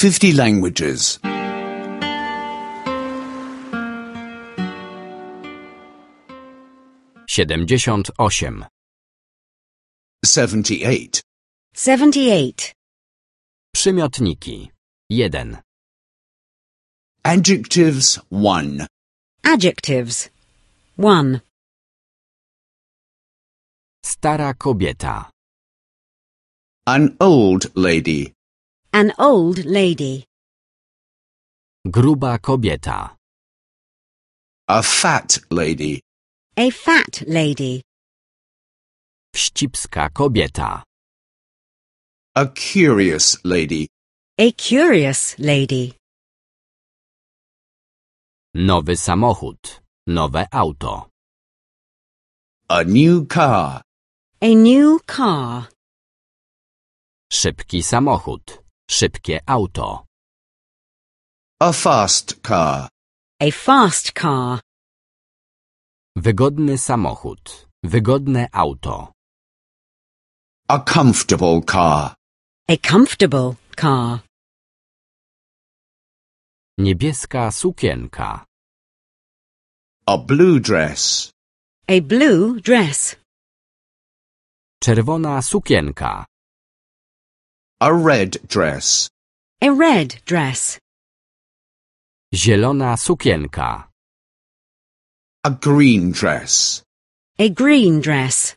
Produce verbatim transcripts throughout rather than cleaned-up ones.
fifty languages. siedemdziesiąt osiem. Seventy-eight. Seventy-eight. Przymiotniki. jeden. Adjectives one. Adjectives. One. Stara kobieta. An old lady. An old lady. Gruba kobieta. A fat lady. A fat lady. Wścibska kobieta. A curious lady. A curious lady. Nowy samochód. Nowe auto. A new car. A new car. Szybki samochód. Szybkie auto. A fast car. A fast car. Wygodny samochód. Wygodne auto. A comfortable car. A comfortable car. Niebieska sukienka. A blue dress. A blue dress. Czerwona sukienka. A red dress. A red dress. Zielona sukienka. A green dress. A green dress.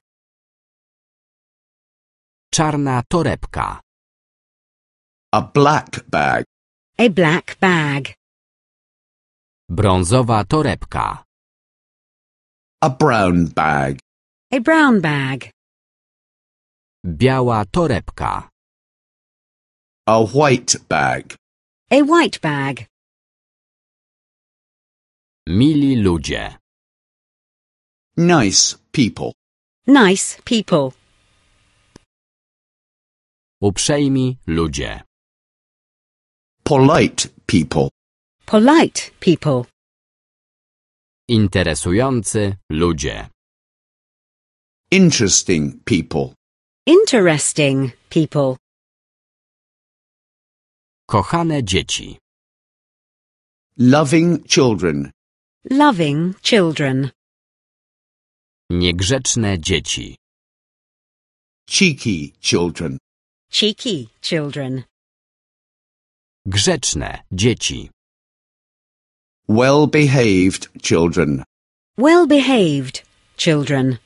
Czarna torebka. A black bag. A black bag. Brązowa torebka. A brown bag. A brown bag. Biała torebka. A white bag. A white bag. Mili ludzie. Nice people. Nice people. Uprzejmi ludzie. Polite people. Polite people. Interesujący ludzie. Interesting people. Interesting people. Kochane dzieci. Loving children. Loving children. Niegrzeczne dzieci. Cheeky children. Cheeky children. Grzeczne dzieci. Well-behaved children. Well-behaved children.